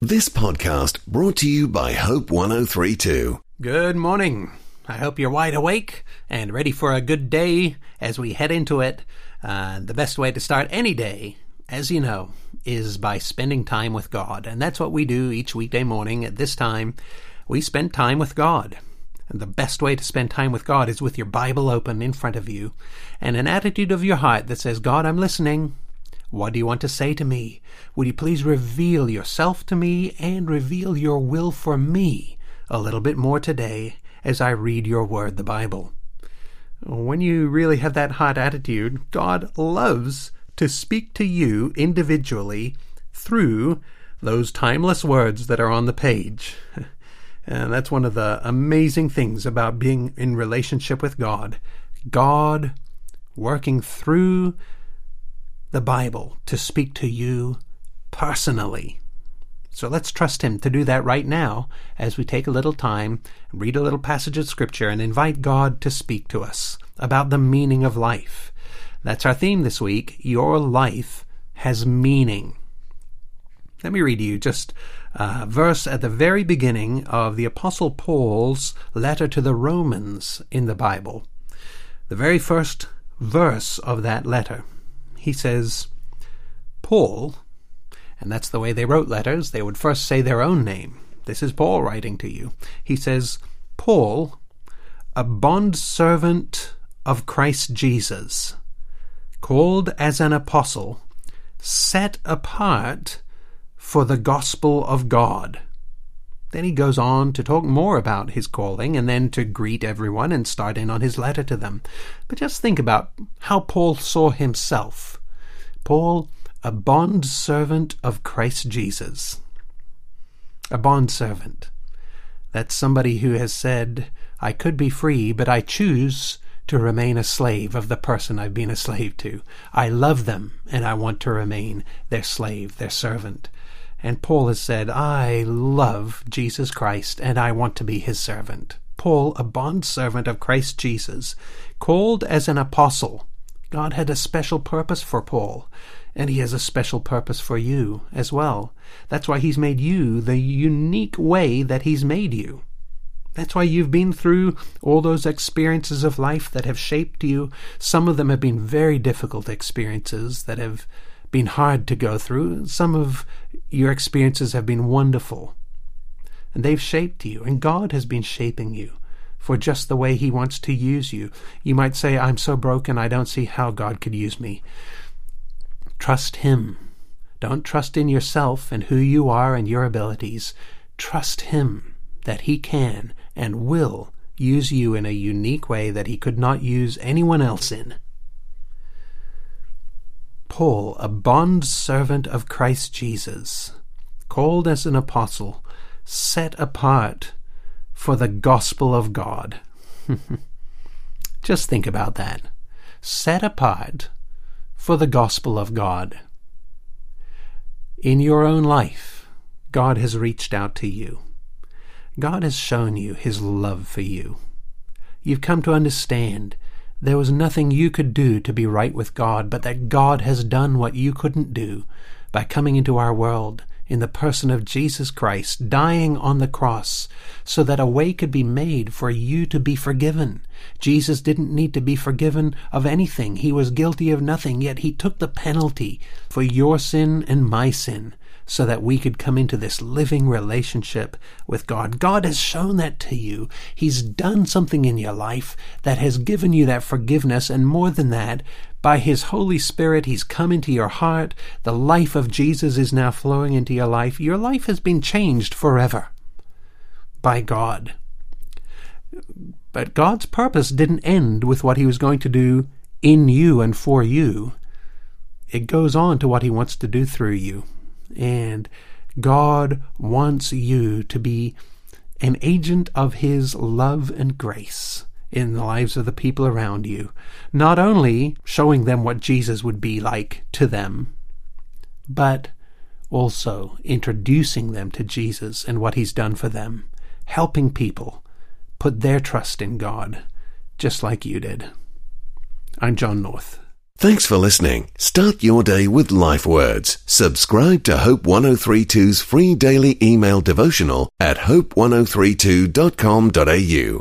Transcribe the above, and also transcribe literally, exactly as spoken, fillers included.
This podcast brought to you by Hope one oh three point two. Good morning. I hope you're wide awake and ready for a good day as we head into it. Uh, the best way to start any day, as you know, is by spending time with God. And that's what we do each weekday morning at this time. We spend time with God. And the best way to spend time with God is with your Bible open in front of you and an attitude of your heart that says, God, I'm listening. What do you want to say to me? Would you please reveal yourself to me and reveal your will for me a little bit more today as I read your word, the Bible? When you really have that heart attitude, God loves to speak to you individually through those timeless words that are on the page. And that's one of the amazing things about being in relationship with God. God working through the Bible to speak to you personally. So let's trust Him to do that right now as we take a little time, read a little passage of Scripture, and invite God to speak to us about the meaning of life. That's our theme this week. Your life has meaning. Let me read you just a verse at the very beginning of the Apostle Paul's letter to the Romans in the Bible. The very first verse of that letter. He says, Paul, and that's the way they wrote letters. They would first say their own name. This is Paul writing to you. He says, Paul, a bondservant of Christ Jesus, called as an apostle, set apart for the gospel of God. Then he goes on to talk more about his calling and then to greet everyone and start in on his letter to them. But just think about how Paul saw himself. Paul, a bondservant of Christ Jesus. A bondservant. That's somebody who has said, I could be free, but I choose to remain a slave of the person I've been a slave to. I love them, and I want to remain their slave, their servant. And Paul has said, I love Jesus Christ, and I want to be his servant. Paul, a bondservant of Christ Jesus, called as an apostle. God had a special purpose for Paul, and he has a special purpose for you as well. That's why he's made you the unique way that he's made you. That's why you've been through all those experiences of life that have shaped you. Some of them have been very difficult experiences that have been hard to go through. Some of your experiences have been wonderful, and they've shaped you, and God has been shaping you for just the way He wants to use you. You might say, I'm so broken, I don't see how God could use me. Trust Him. Don't trust in yourself and who you are and your abilities. Trust Him that He can and will use you in a unique way that He could not use anyone else in. Paul, a bondservant of Christ Jesus, called as an apostle, set apart for the gospel of God. Just think about that. Set apart for the gospel of God. In your own life, God has reached out to you. God has shown you His love for you. You've come to understand there was nothing you could do to be right with God, but that God has done what you couldn't do by coming into our world in the person of Jesus Christ, dying on the cross so that a way could be made for you to be forgiven. Jesus didn't need to be forgiven of anything. He was guilty of nothing, yet He took the penalty for your sin and my sin so that we could come into this living relationship with God. God has shown that to you. He's done something in your life that has given you that forgiveness, and more than that, by His Holy Spirit, He's come into your heart. The life of Jesus is now flowing into your life. Your life has been changed forever by God. But God's purpose didn't end with what He was going to do in you and for you. It goes on to what He wants to do through you. And God wants you to be an agent of His love and grace in the lives of the people around you, not only showing them what Jesus would be like to them, but also introducing them to Jesus and what He's done for them, helping people put their trust in God, just like you did. I'm John North. Thanks for listening. Start your day with life words. Subscribe to Hope ten thirty-two's free daily email devotional at hope ten thirty-two dot com dot a u.